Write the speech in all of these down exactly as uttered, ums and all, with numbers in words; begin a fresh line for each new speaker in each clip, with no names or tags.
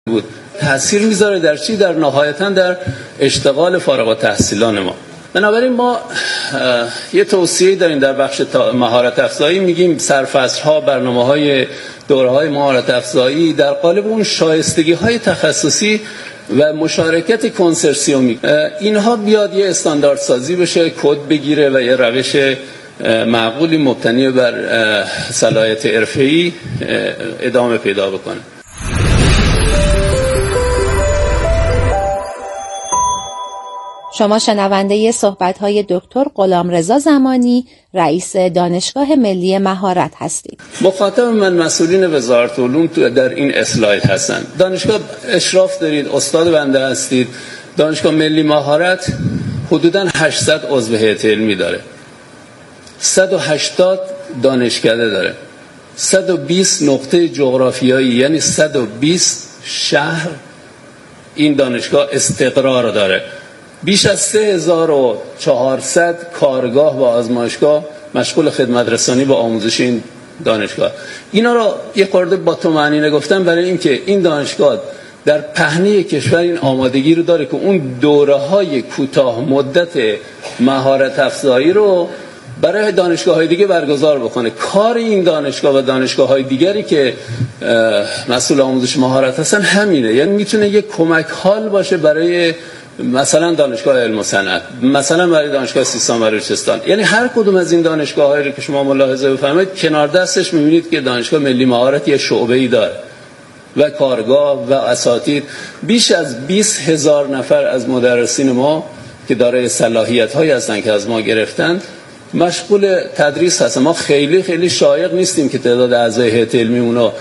بود تأثیر میذاره در چی؟ در نهایتاً در اشتغال فارغ التحصیلان ما. بنابراین ما یه توصیه داریم در بخش مهارت افزایی، میگیم سرفصل‌ها، برنامه‌های دوره‌های مهارت افزایی در قالب اون شایستگی‌های تخصصی و مشارکت کنسرسیومی، اینها بیاد یه استاندارد سازی بشه، کد بگیره و یه روش معقولی مبتنی بر صلاحیت حرفه‌ای ادامه پیدا بکنه.
شما شنونده صحبت‌های دکتر غلامرضا زمانی، رئیس دانشگاه ملی مهارت هستید.
مخاطب من مسئولین وزارت علوم در این اسلاید هستند. دانشگاه اشراف دارید، استاد بنده هستید. دانشگاه ملی مهارت حدوداً هشتصد عضو هیئت علمی داره. صد و هشتاد دانشکده داره. صد و بیست نقطه جغرافیایی، یعنی صد و بیست شهر این دانشگاه استقرار داره. بیش از سه هزار و چهارصد کارگاه و آزمایشگاه مشغول خدمت رسانی با آموزش این دانشگاه. اینا را یه خورده با تو معنی نگفتم برای اینکه این دانشگاه در پهنه کشور این آمادگی رو داره که اون دوره‌های کوتاه مدت مهارت افزایی رو برای دانشگاه‌های دیگه برگزار بکنه. کار این دانشگاه و دانشگاه‌های دیگری که مسئول آموزش مهارت هستن همینه، یعنی میتونه یک کمک حال باشه برای مثلا دانشگاه علم و صنعت، مثلا برای دانشگاه سیستان و بلوچستان. یعنی هر کدوم از این دانشگاه‌هایی رو که شما ملاحظه بفرمایید کنار دستش می‌بینید که دانشگاه ملی مهارت یه شعبه‌ای داره و کارگاه و اساتید. بیش از بیست هزار نفر از مدرسین ما که دارای صلاحیت‌هایی هستن که از ما گرفتن مشغول تدریس هستن. ما خیلی خیلی شایق نیستیم که تعداد اعضای هیئت علمی اونو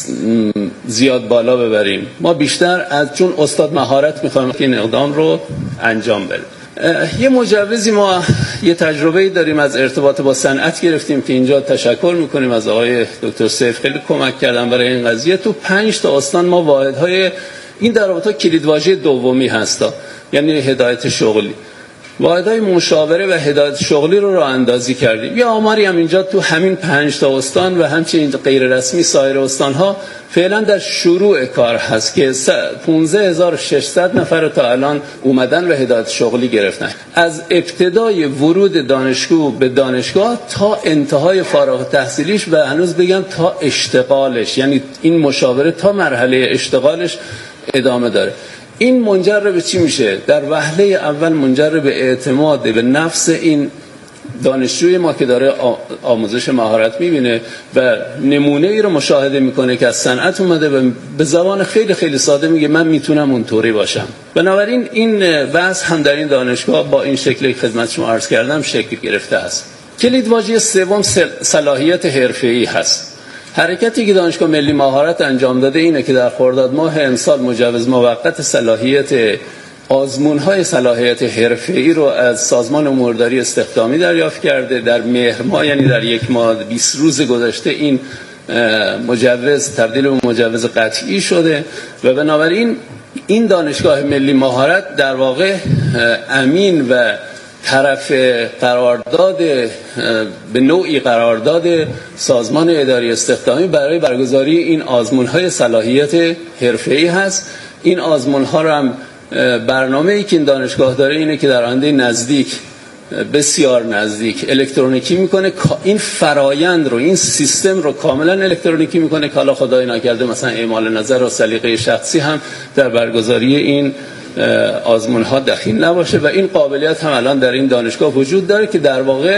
زیاد بالا ببریم. ما بیشتر از چون استاد مهارت میخوایم که این اقدام رو انجام بدیم. یه مجوزی ما یه تجربه‌ای داریم از ارتباط با صنعت گرفتیم که اینجا تشکر میکنیم از آقای دکتر سیف، خیلی کمک کردن برای این قضیه. تو پنج تا استان ما واحدهای این در رابطه کلیدواژه دومی هستا، یعنی هدایت شغلی، واحدهای مشاوره و هدایت شغلی رو راه اندازی کردیم. یه آماری هم اینجا تو همین پنج تا استان و همچنین غیر رسمی سایر استان‌ها فعلا در شروع کار هست که پانزده هزار و ششصد نفر تا الان اومدن و هدایت شغلی گرفتن. از ابتدای ورود دانشجو به دانشگاه تا انتهای فارغ التحصیلیش و هنوز بگم تا اشتغالش، یعنی این مشاوره تا مرحله اشتغالش ادامه داره. این منجر به چی میشه؟ در وهله اول منجر به اعتماد به نفس این دانشجوی ما که داره آموزش مهارت میبینه و نمونه ای رو مشاهده میکنه که از صنعت اومده و به زبان خیلی خیلی ساده میگه من میتونم اونطوری باشم. بنابراین این وضع هم در این دانشگاه با این شکلی خدمت شما عرض کردم شکل گرفته است. کلیدواژه سوم صلاحیت حرفه‌ای هست. حرکتی که دانشگاه ملی مهارت انجام داده اینه که در خرداد ماه امسال مجوز موقت صلاحیت آزمون‌های صلاحیت حرفه‌ای رو از سازمان امورداری استخدامی دریافت کرده. در مهر ماه، یعنی در یک ماه بیست روز گذشته، این مجوز تبدیل به مجوز قطعی شده و بنابراین این دانشگاه ملی مهارت در واقع امین و طرف قرارداد به نوعی قرارداد سازمان اداری استخدامی برای برگزاری این آزمون‌های صلاحیت حرفه‌ای هست. این آزمون‌ها رو هم برنامه‌ای که این دانشگاه داره اینه که در آینده نزدیک، بسیار نزدیک، الکترونیکی میکنه. این فرایند رو، این سیستم رو کاملا الکترونیکی میکنه که حالا خدای نکرده مثلا اعمال نظر و سلیقه شخصی هم در برگزاری این آزمون ها دخیل نباشه و این قابلیت هم الان در این دانشگاه وجود داره که در واقع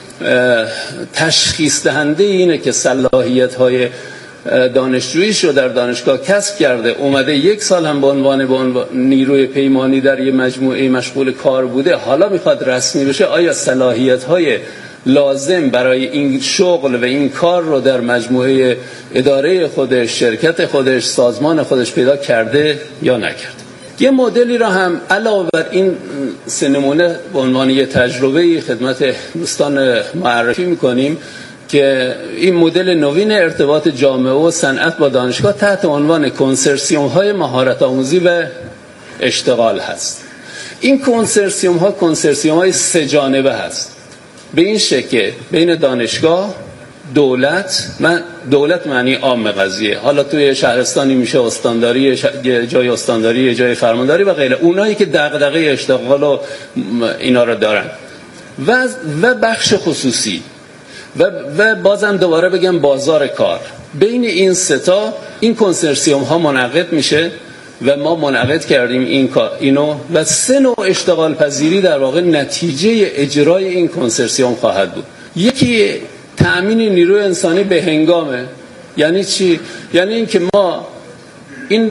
تشخیص دهنده اینه که صلاحیت های دانشجوییش رو در دانشگاه کسب کرده، اومده یک سال هم به عنوان به عنوان نیروی پیمانی در یه مجموعه مشغول کار بوده، حالا میخواد رسمی بشه، آیا صلاحیت های لازم برای این شغل و این کار رو در مجموعه اداره خودش، شرکت خودش، سازمان خودش پیدا کرده یا نکرده. یه مدلی را هم علاوه بر این سه نمونه به عنوان یه تجربه خدمت دوستان معرفی میکنیم که این مدل نوین ارتباط جامعه و صنعت با دانشگاه تحت عنوان کنسرسیوم های مهارت آموزی و اشتغال هست. این کنسرسیوم ها کنسرسیوم های سه جانبه هست، به این شکل بین دانشگاه، دولت، من دولت معنی عام قضیه، حالا توی شهرستانی میشه استانداری، جای استانداری، جای فرمانداری و غیره، اونایی که دغدغه اشتغال و اینا رو دارن و و بخش خصوصی و و بازم دوباره بگم بازار کار. بین این سه تا این کنسرسیوم ها منعقد میشه و ما منعقد کردیم این اینو و سه نوع اشتغال پذیری در واقع نتیجه اجرای این کنسرسیوم خواهد بود. یکی تأمین نیروی انسانی به هنگامه. یعنی چی؟ یعنی اینکه ما این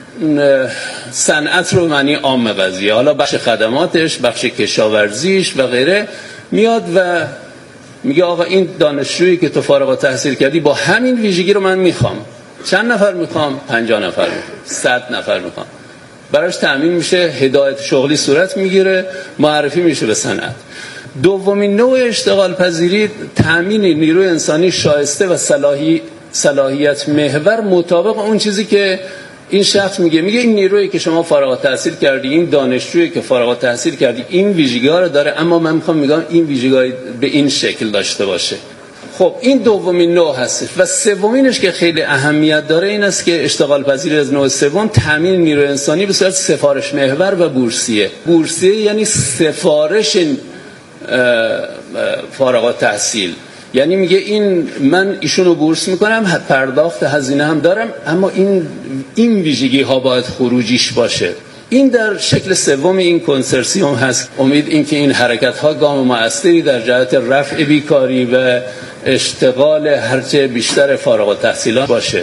صنعت رو معنی عام قضیه، حالا بخش خدماتش، بخش کشاورزیش و غیره، میاد و میگه آقا این دانشجویی که تو فارغ التحصیل کردی با همین ویژگی رو من میخوام. چند نفر میخوام؟ پنجاه نفر میخوام، صد نفر میخوام. براش تأمین میشه، هدایت شغلی صورت میگیره، معرفی میشه به صنعت. دومین نوع اشتغال پذیری تأمین نیروی انسانی شایسته و صلاحی صلاحیت محور مطابق اون چیزی که این شخص میگه. میگه این نیرویی که شما فارغ التحصیل کردی، این دانشجویی که فارغ التحصیل کردی، این ویژگی‌ها رو داره، اما من میخوام میگم این ویژگی‌ها به این شکل داشته باشه. خب این دومین نوع هست. و سومینش که خیلی اهمیت داره این است که اشتغال پذیری از نوع سوم تامین نیروی انسانی به صورت سفارش محور و بورسیه. بورسیه یعنی سفارش فارغ التحصیل، یعنی میگه این من ایشونو بورس میکنم، پرداخت هزینه هم دارم، اما این این ویژگی ها باید خروجیش باشه. این در شکل سوم این کنسرسیوم هست. امید این که این حرکت ها گام مؤثری در جهت رفع بیکاری و اشتغال هرچه بیشتر فارغ التحصیلان باشه.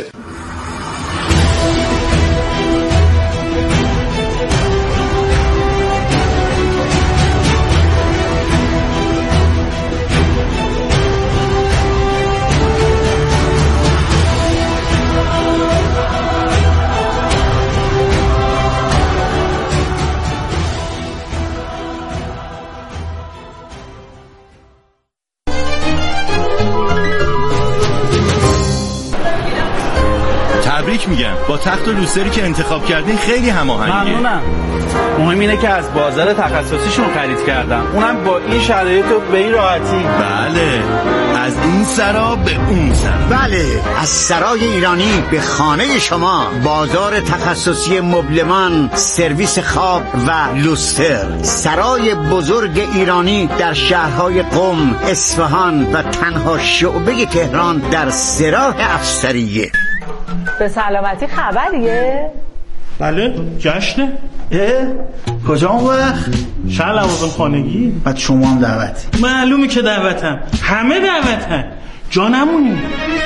میگم با تخت و لوستری که انتخاب کردین خیلی هماهنگه.
ممنونم. مهم اینه که از بازار تخصصیشون خرید کردم، اونم با این شرایط و به این راحتی.
بله، از این سرا به اون سرا.
بله، از سرای ایرانی به خانه شما. بازار تخصصی مبلمان، سرویس خواب و لوستر. سرای بزرگ ایرانی در شهرهای قم، اصفهان و تنها شعبه تهران در سراح افسریه.
به سلامتی خبریه؟
بله، جشنه. اه؟ کجا اون وقت؟ شهر لوازم خانگی.
بعد شما هم دعوتی؟
معلومه که دعوتم، همه دعوتم، جا نمونی.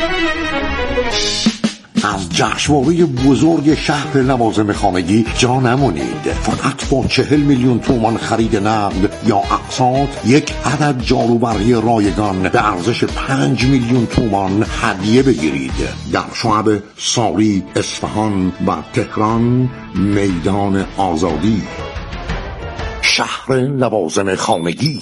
از جشنواره بزرگ شهر لوازم خانگی جا نمونید. فقط با چهل میلیون تومان خرید نقد یا اقساط یک عدد جاروبرقی رایگان به ارزش پنج میلیون تومان هدیه بگیرید. در شعب ساری، اصفهان و تهران. میدان آزادی. شهر لوازم خانگی.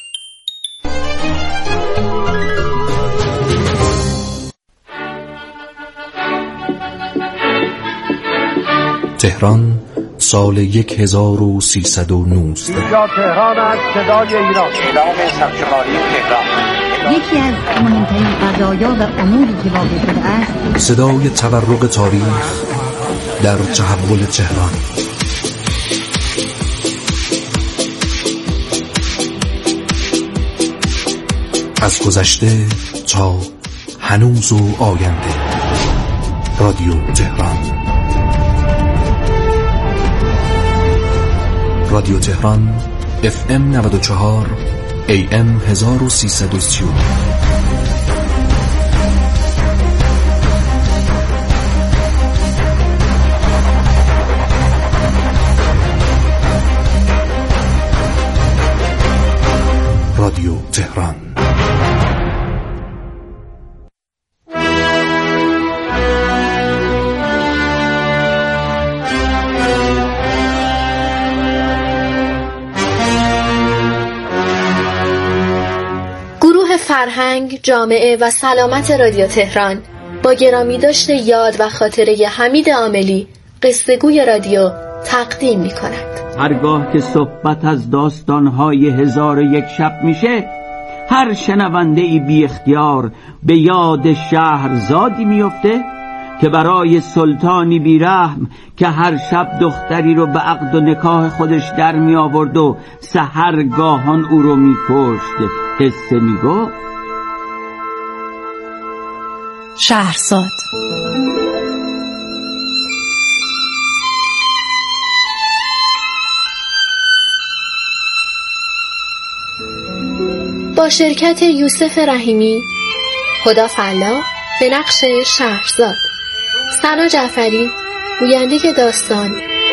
تهران سال یک هزار و سیصد و نوزده.
اینجا تهران است، صدای ایران. اعلام سرشماری تهران.
یکی از مهمترین قضایا و اموری که واقع شده است،
صدای تورق تاریخ در تحول تهران. از گذشته تا هنوز و آینده. رادیو تهران. رادیو تهران اف ام نود و چهار ای ام هزار و سیصد و سی و نه. رادیو تهران.
فرهنگ، جامعه و سلامت رادیو تهران با گرامی داشته یاد و خاطره حمید عاملی قصه‌گوی رادیو تقدیم می کند.
هرگاه که صحبت از داستان‌های هزار و یک شب میشه، هر شنونده ای بی اختیار به یاد شهرزادی میفته که برای سلطانی بیرحم که هر شب دختری رو به عقد و نکاح خودش در می آورد و سحرگاهان او رو می کشت قصه می گفت.
شهرزاد.
با شرکت یوسف رحیمی، هدی فلاح به نقش شهرزاد، سنا جعفری گوینده داستان.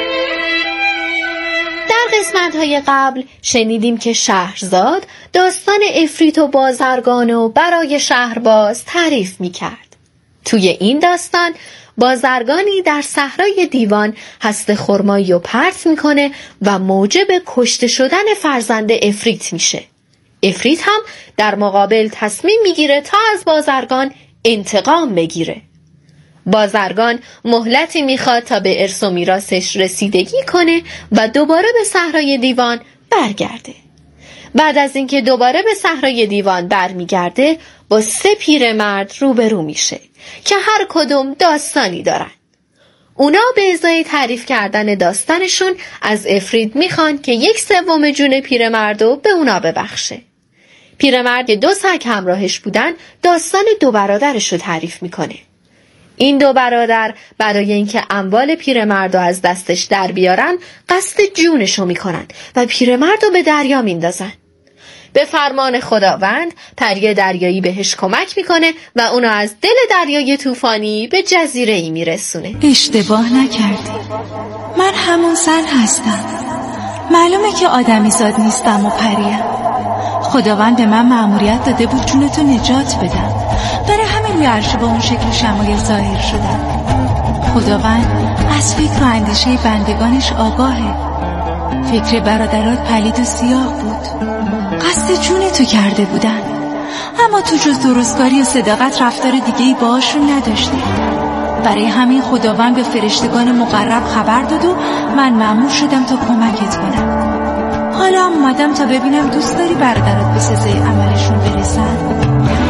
در قسمت‌های قبل شنیدیم که شهرزاد داستان عفریت و بازرگان و برای شهرباز تعریف می‌کرد. توی این داستان بازرگانی در صحرای دیوان هست خرمایی و پرت میکنه و موجب کشته شدن فرزند عفریت میشه. عفریت هم در مقابل تصمیم میگیره تا از بازرگان انتقام بگیره. بازرگان مهلتی میخواد تا به ارث و میراثش رسیدگی کنه و دوباره به صحرای دیوان برگرده. بعد از اینکه دوباره به صحرای دیوان برمیگرده با سه پیرمرد روبرو میشه که هر کدوم داستانی دارن. اونا به ازای تعریف کردن داستانشون از عفریت میخوان که یک سوم جون پیرمردو به اونا ببخشه. پیرمرد که دو سگ همراهش بودن داستان دو برادرش رو تعریف میکنه. این دو برادر برای اینکه اموال پیرمرد رو از دستش در بیارن قصد جونش رو میکنن و پیرمرد رو به دریا میندازن. به فرمان خداوند پری دریایی بهش کمک میکنه و اونو از دل دریای طوفانی به جزیره‌ای میرسونه.
اشتباه نکردی، من همون زن هستم. معلومه که آدمی زاد نیستم و پریم. خداوند به من مأموریت داده بود جونتو نجات بدم. برای همین یه عرشه با اون شکل شمایل ظاهر شدم. خداوند از فکر و اندیشه بندگانش آگاهه. فکر برادرات پلید و سیاه بود، قصد جونتو کرده بودن، اما تو جز درستکاری و صداقت رفتار دیگه‌ای باهاشون نداشتی. برای همین خداوند به فرشتگان مقرب خبر داد و من مأمور شدم تا کمکت کنم. حالا اومدم تا ببینم دوست داری برادرات به سزای عملشون برسن؟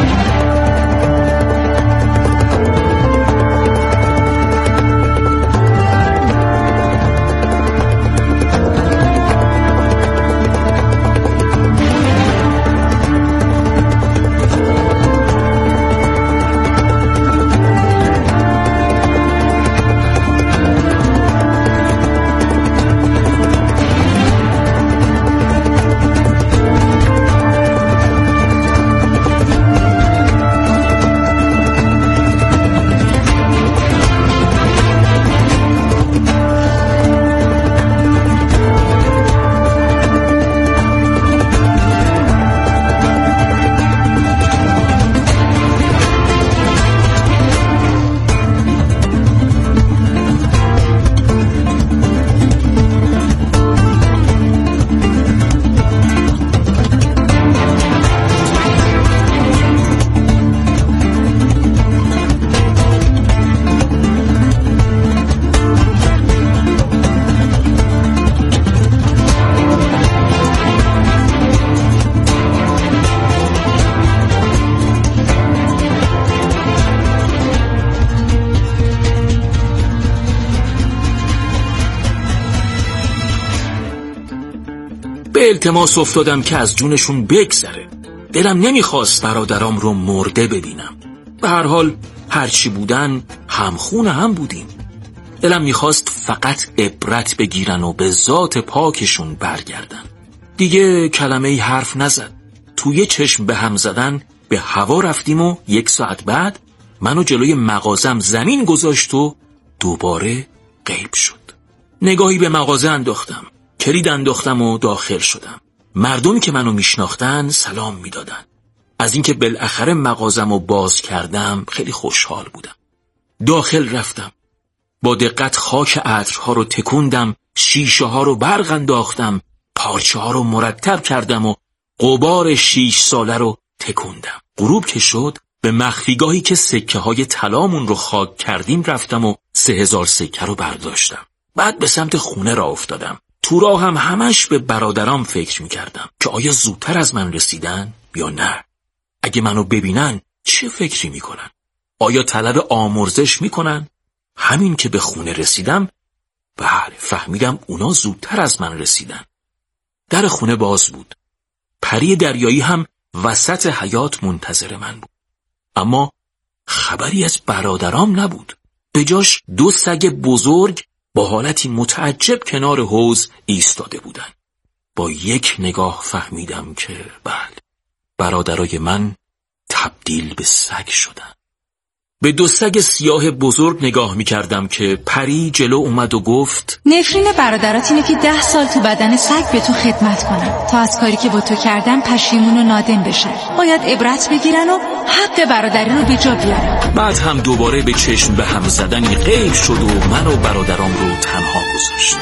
به التماس افتادم که از جونشون بگذره. دلم نمیخواست برادرام رو مرده ببینم. به هر حال هرچی بودن همخون هم بودیم. دلم میخواست فقط عبرت بگیرن و به ذات پاکشون برگردن. دیگه کلمه ای حرف نزد. توی چشم به هم زدن به هوا رفتیم و یک ساعت بعد منو جلوی مغازم زمین گذاشت و دوباره غیب شد. نگاهی به مغازه انداختم. کلید انداختم و داخل شدم. مردمی که منو میشناختن سلام میدادن. از اینکه بالاخره مغازمو باز کردم خیلی خوشحال بودم. داخل رفتم. با دقت خاک عطرها رو تکوندم، شیشه ها رو برق انداختم، پارچه ها رو مرتب کردم و غبار شیش ساله رو تکوندم. غروب که شد به مخفیگاهی که سکه های طلامون رو خاک کردیم رفتم و سه هزار سکه رو برداشتم. بعد به سمت خونه را افتادم. تو راه هم همش به برادرام فکر میکردم که آیا زودتر از من رسیدن یا نه. اگه منو ببینن چه فکری میکنن؟ آیا طلب آمرزش میکنن؟ همین که به خونه رسیدم بله فهمیدم اونا زودتر از من رسیدن. در خونه باز بود. پری دریایی هم وسط حیاط منتظر من بود. اما خبری از برادرام نبود. به جاش دو سگ بزرگ با حالتی متعجب کنار حوض ایستاده بودن. با یک نگاه فهمیدم که بله برادرای من تبدیل به سگ شدن. به دو سگ سیاه بزرگ نگاه می کردم که پری جلو اومد و گفت
نفرین برادرات اینه که ده سال تو بدن سگ به تو خدمت کنن تا از کاری که با تو کردن پشیمون و نادم بشن. باید عبرت بگیرن و حق برادری رو به جا بیارن.
بعد هم دوباره به چشم به هم زدنی غیب شد و من و برادرام رو تنها گذاشت.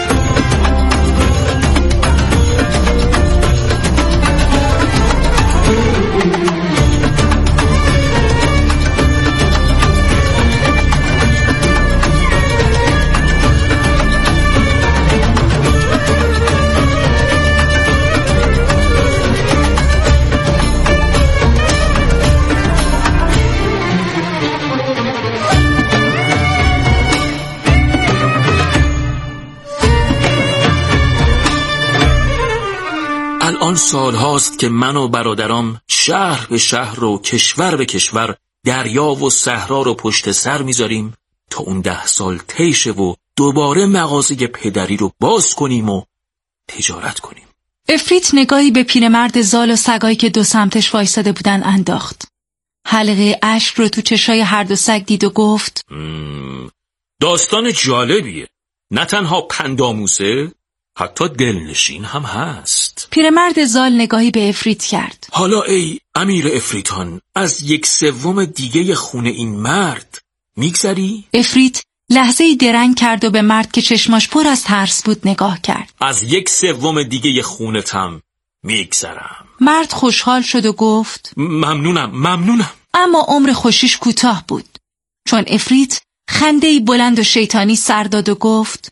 الان سال هاست که من و برادرام شهر به شهر و کشور به کشور دریا و صحرا رو پشت سر میذاریم تا اون ده سال طی و دوباره مغازه پدری رو باز کنیم و تجارت کنیم.
افریت نگاهی به پیرمرد زال و سگایی که دو سمتش وایساده بودن انداخت. حلقه اشک رو تو چشای هر دو سگ دید و گفت
داستان جالبیه. نه تنها پندآموزه حتی دلنشین هم هست.
پیرمرد زال نگاهی به افریت کرد.
حالا ای امیر افریتان از یک سوم دیگه خونه این مرد میگذری؟
افریت لحظه‌ای درنگ کرد و به مرد که چشماش پر از ترس بود نگاه کرد.
از یک سوم دیگه خونتم میگذرم.
مرد خوشحال شد و گفت
ممنونم ممنونم.
اما عمر خوشیش کوتاه بود، چون افریت خنده‌ای بلند و شیطانی سر داد و گفت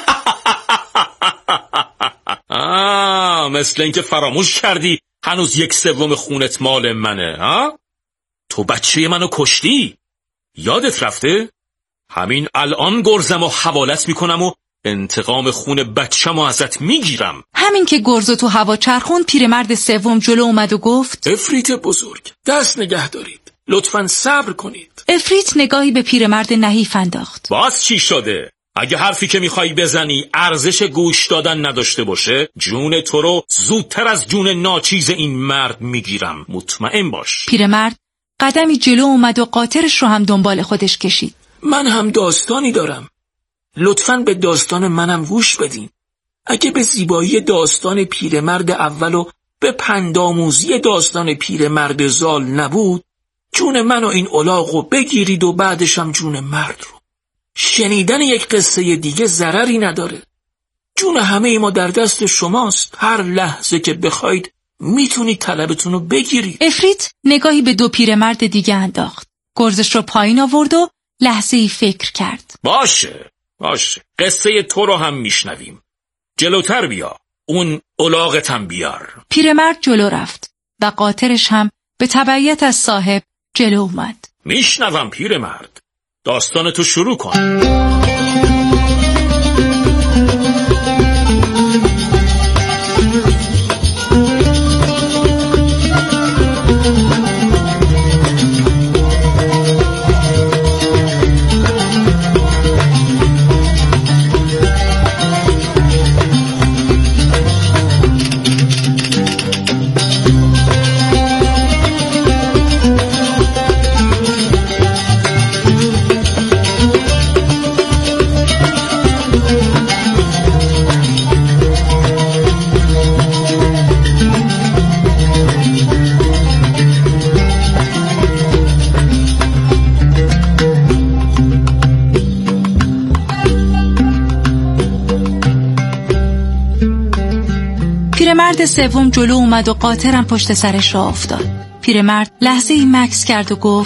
آه مثل اینکه فراموش کردی هنوز یک سوم خونت مال منه. ها؟ تو بچه منو کشتی؟ یادت رفته؟ همین الان گرزم و حوالت میکنم و انتقام خون بچه‌مو ازت میگیرم.
همین که گرزو تو هوا چرخون پیرمرد سوم جلو اومد و گفت
افریت بزرگ دست نگه دارید، لطفاً صبر کنید.
افریت نگاهی به پیرمرد نحیف انداخت.
باز چی شده؟ اگه حرفی که میخوای بزنی ارزش گوش دادن نداشته باشه جون تو رو زودتر از جون ناچیز این مرد میگیرم، مطمئن باش.
پیرمرد قدمی جلو اومد و قاطرش رو هم دنبال خودش کشید.
من هم داستانی دارم، لطفاً به داستان منم گوش بدین. اگه به زیبایی داستان پیرمرد اول و به پندآموزی داستان پیرمرد زال نبود، جون من و این الاغو بگیرید و بعدش هم جون مرد رو. شنیدن یک قصه دیگه ضرری نداره. جون همه ما در دست شماست. هر لحظه که بخواید میتونید طلبتون رو بگیرید.
افریت نگاهی به دو پیرمرد دیگه انداخت. گرزش رو پایین آورد و لحظه ای فکر کرد.
باشه باشه قصه تو رو هم میشنویم. جلوتر بیا، اون الاغت هم بیار.
پیرمرد جلو رفت و قاطرش هم به تبعیت از صاحب جلو اومد.
میشنوم پیرمرد، داستان تو شروع کن.
پیرمرد سوم جلو اومد و قاطرم پشت سرش را افتاد. پیرمرد لحظه ای مکث کرد و گفت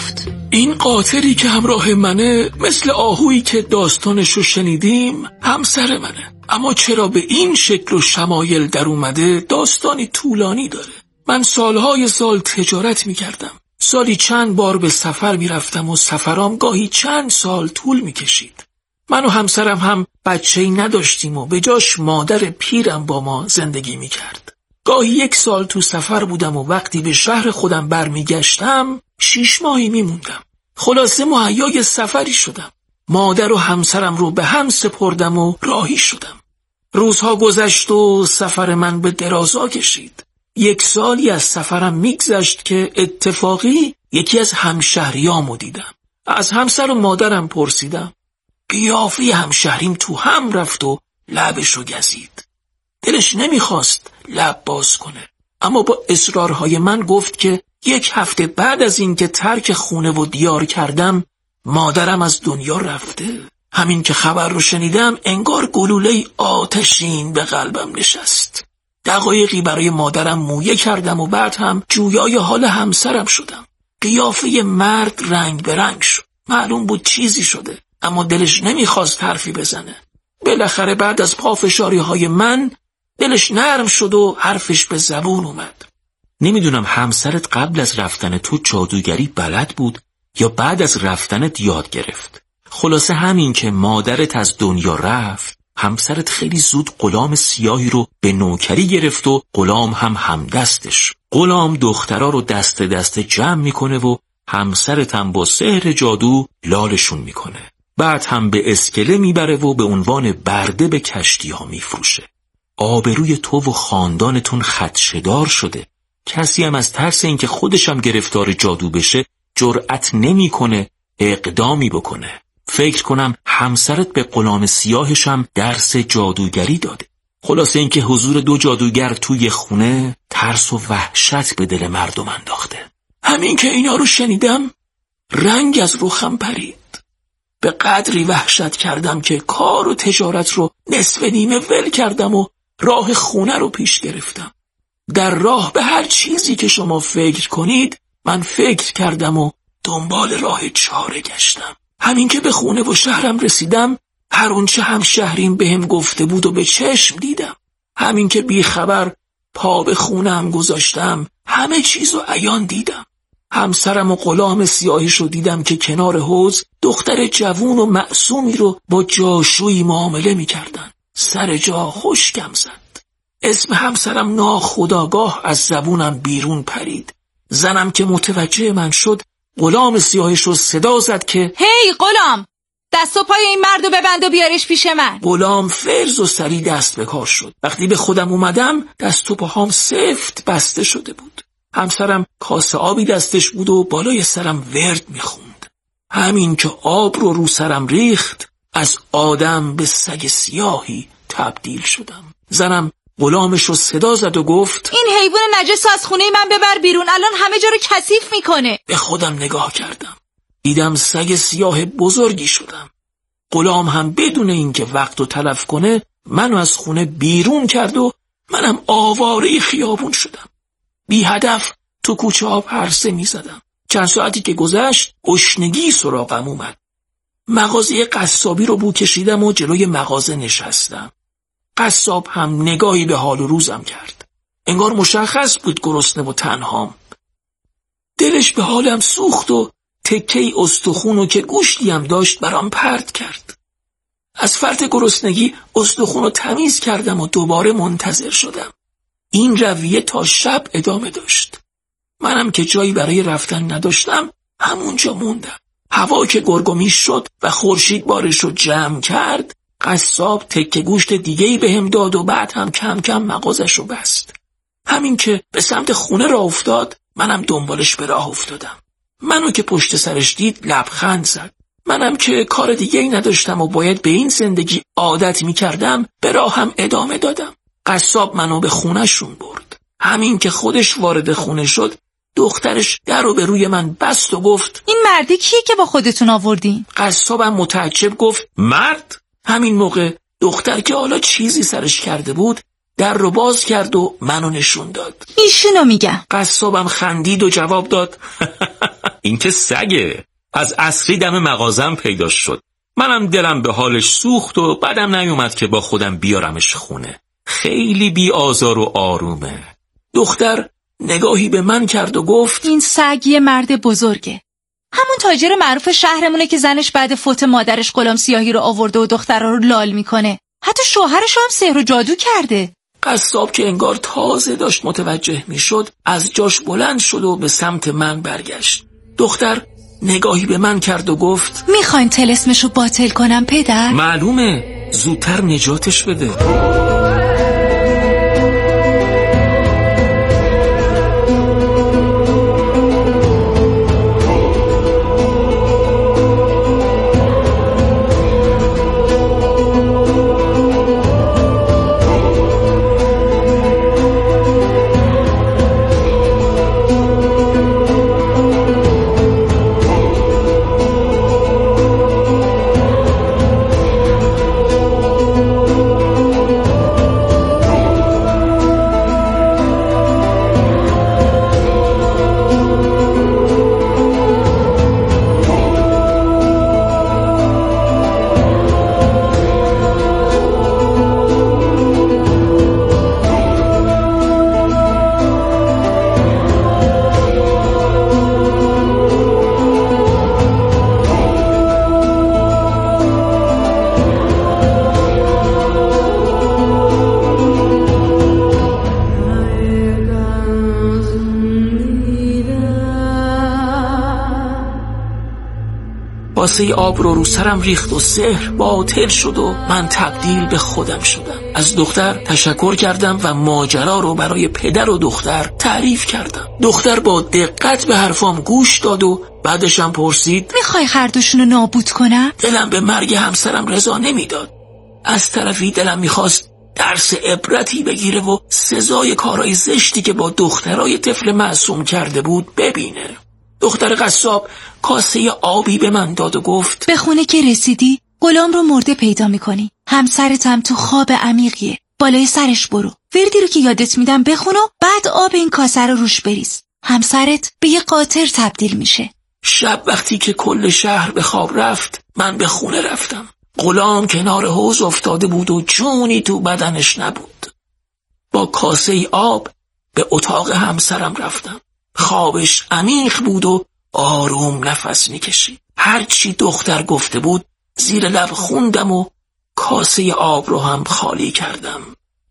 این قاطری که همراه منه مثل آهویی که داستانشو شنیدیم همسر منه، اما چرا به این شکل و شمایل در اومده داستانی طولانی داره. من سالهای سال تجارت میکردم، سالی چند بار به سفر میرفتم و سفرام گاهی چند سال طول میکشید. من و همسرم هم بچه‌ای نداشتیم و به جاش مادر پیرم با ما زندگی میکرد. گاهی یک سال تو سفر بودم و وقتی به شهر خودم برمیگشتم شیش ماهی میموندم. خلاصه مهیای سفری شدم. مادر و همسرم رو به هم سپردم و راهی شدم. روزها گذشت و سفر من به درازا کشید. یک سالی از سفرم میگذشت که اتفاقی یکی از همشهریامو دیدم. از همسر و مادرم پرسیدم. قیافه همشهریم تو هم رفت و لبشو گزید. دلش نمیخواست لب باز کنه، اما با اصرارهای من گفت که یک هفته بعد از این که ترک خونه و دیار کردم مادرم از دنیا رفته. همین که خبر رو شنیدم انگار گلوله آتشین به قلبم نشست. دقایقی برای مادرم مویه کردم و بعد هم جویای حال همسرم شدم. قیافه مرد رنگ به رنگ شد. معلوم بود چیزی شده، اما دلش نمیخواست حرفی بزنه. بالاخره بعد از پافشاری های من دلش نرم شد و حرفش به زبون اومد. نمیدونم همسرت قبل از رفتن تو جادوگری بلد بود یا بعد از رفتنت یاد گرفت. خلاصه همین که مادرت از دنیا رفت، همسرت خیلی زود غلام سیاهی رو به نوکری گرفت و غلام هم همدستش. غلام دخترا رو دست دست جمع میکنه و همسرت هم با سحر جادو لالشون میکنه. بعد هم به اسکله میبره و به عنوان برده به کشتی ها میفروشه. آبروی تو و خاندانتون خدشه‌دار شده. کسی هم از ترس اینکه خودش هم گرفتار جادو بشه جرأت نمیکنه اقدامی بکنه. فکر کنم همسرت به غلام سیاهش هم درس جادوگری داده. خلاصه اینکه حضور دو جادوگر توی خونه ترس و وحشت به دل مردم انداخته. همین که اینا رو شنیدم رنگ از رخم پرید. به قدری وحشت کردم که کار و تجارت رو نصف نیمه ول کردم و راه خونه رو پیش گرفتم. در راه به هر چیزی که شما فکر کنید من فکر کردم و دنبال راه چاره گشتم. همین که به خونه و شهرم رسیدم هر اونچه هم شهریم بهم گفته بود و به چشم دیدم. همین که بی خبر پا به خونم گذاشتم همه چیزو عیان دیدم. همسرم و غلام سیاهش رو دیدم که کنار حوض دختر جوون و معصومی رو با جاشویی معامله می‌کردن. سر جا خشکم زد. اسم همسرم ناخودآگاه از زبونم بیرون پرید. زنم که متوجه من شد غلام سیاهش رو صدا زد که
هی غلام، دست و پای این مردو ببند و بیارش پیش من.
غلام فرز و سری دست به کار شد. وقتی به خودم اومدم دست و پاهام سفت بسته شده بود. همسرم کاسه آبی دستش بود و بالای سرم ورد میخوند. همین که آب رو رو سرم ریخت از آدم به سگ سیاهی تبدیل شدم. زنم غلامش رو صدا زد و گفت
این حیوان نجس از خونه من ببر بیرون، الان همه جا رو کثیف میکنه.
به خودم نگاه کردم، دیدم سگ سیاه بزرگی شدم. غلام هم بدون اینکه وقت رو تلف کنه منو از خونه بیرون کرد و منم آواره خیابون شدم. بی هدف تو کوچه ها پرسه می زدم. چند ساعتی که گذشت گشنگی سراغم اومد. مغازه قصابی رو بو کشیدم و جلوی مغازه نشستم. قصاب هم نگاهی به حال و روزم کرد. انگار مشخص بود گرسنه و تنهام. دلش به حالم سوخت و تکه‌ای استخونو که گوشتی هم داشت برام پرت کرد. از فرط گرسنگی استخونو تمیز کردم و دوباره منتظر شدم. این رویه تا شب ادامه داشت. منم که جایی برای رفتن نداشتم همونجا موندم. هوا که گرگومیش شد و خورشید بارشو جمع کرد، قصاب تکه گوشت دیگه‌ای بهم داد و بعد هم کم کم مغازشو بست. همین که به سمت خونه راه افتاد منم دنبالش به راه افتادم. منو که پشت سرش دید لبخند زد. منم که کار دیگه‌ای نداشتم و باید به این زندگی عادت می‌کردم به راهم ادامه دادم. قصاب منو به خونه‌شون برد. همین که خودش وارد خونه شد دخترش در رو به روی من بست و گفت
این مردی کیه که با خودتون آوردین؟
قصابم متعجب گفت مرد؟ همین موقع دختر که حالا چیزی سرش کرده بود در رو باز کرد و منو نشون داد.
ایشونو میگم.
قصابم خندید و جواب داد این که سگه. از عصری دم مغازم پیدا شد. منم دلم به حالش سوخت و بعدم نیومد که با خودم بیارمش خونه. خیلی بی آزار و آرومه. دختر نگاهی به من کرد و گفت
این سگ یه مرد بزرگه. همون تاجر معروف شهرمونه که زنش بعد فوت مادرش غلام سیاهی رو آورده و دخترها رو لال میکنه. حتی شوهرش هم سحر و جادو کرده.
قصاب که انگار تازه داشت متوجه میشد از جاش بلند شد و به سمت من برگشت. دختر نگاهی به من کرد و گفت
میخواین طلسمشو باطل کنم پدر؟
معلومه، زودتر نجاتش بده. کاسه آب رو رو سرم ریخت و سحر باطل شد و من تبدیل به خودم شدم. از دختر تشکر کردم و ماجرا رو برای پدر و دختر تعریف کردم. دختر با دقت به حرفام گوش داد و بعدشم پرسید
میخوای هر دوشونو نابود کنم؟
دلم به مرگ همسرم رضا نمیداد. از طرفی دلم میخواست درس عبرتی بگیره و سزای کارهای زشتی که با دخترای طفل معصوم کرده بود ببینه. دختر قصاب کاسه آبی به من داد و گفت
به خونه که رسیدی غلام رو مرده پیدا میکنی. همسرت هم تو خواب عمیقیه. بالای سرش برو. وردی رو که یادت میدم بخون و بعد آب این کاسه رو روش بریز. همسرت به یه قاطر تبدیل میشه.
شب وقتی که کل شهر به خواب رفت من به خونه رفتم. غلام کنار حوض افتاده بود و جونی تو بدنش نبود. با کاسه آب به اتاق همسرم رفتم. خوابش عمیق بود و آروم نفس میکشید. هرچی دختر گفته بود زیر لب خوندم و کاسه آب رو هم خالی کردم.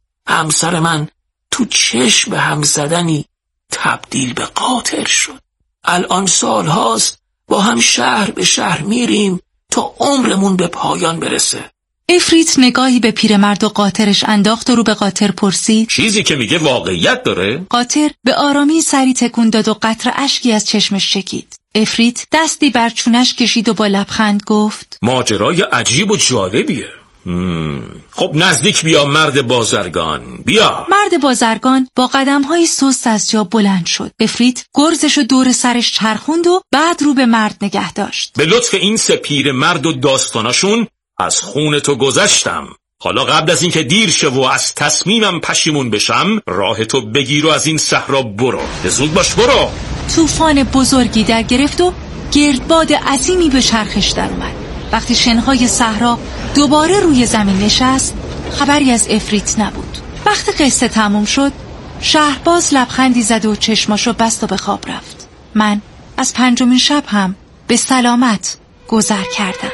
همسر من تو چشم هم زدنی تبدیل به قاطر شد. الان سال هاست با هم شهر به شهر میریم تا عمرمون به پایان برسه.
افریت نگاهی به پیرمرد و قاطرش انداخت و رو به قاطر پرسید
چیزی که میگه واقعیت داره؟
قاطر به آرامی سری تکون داد و قطره اشکی از چشمش چکید. افریت دستی بر چونش کشید و با لبخند گفت
ماجرای عجیب و جالبیه. مم. خب نزدیک بیا مرد بازرگان، بیا.
مرد بازرگان با قدم‌های سست از جا بلند شد. افریت گرزشو دور سرش چرخوند و بعد رو به مرد نگه داشت.
به لطف این سه پیر مرد و داستاناشون از خون تو گذشتم. حالا قبل از اینکه دیر شه و از تصمیمم پشیمون بشم راه تو بگیر و از این صحرا برو. زود باش برو.
طوفان بزرگی در گرفت و گردباد عظیمی به چرخش در اومد. وقتی شنهای صحرا دوباره روی زمین نشست خبری از افریت نبود. وقتی قصه تموم شد شهرباز لبخندی زد و چشماشو بست و به خواب رفت. من از پنجمین شب هم به سلامت گذر کردم.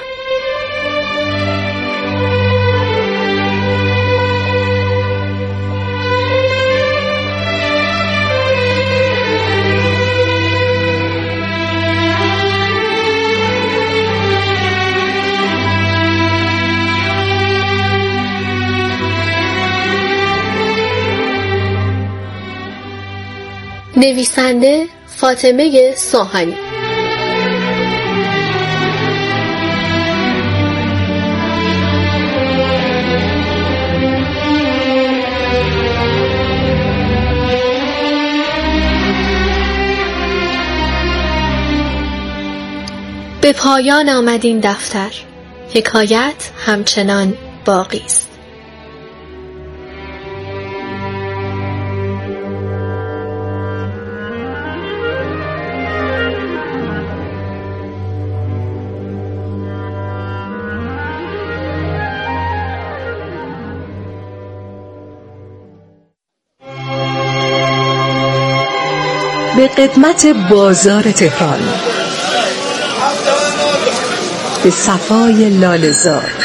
نویسنده فاطمه سوهانی. به پایان آمد این دفتر. حکایت همچنان باقی است.
به قدمت بازار تهران، به صفای لاله‌زار،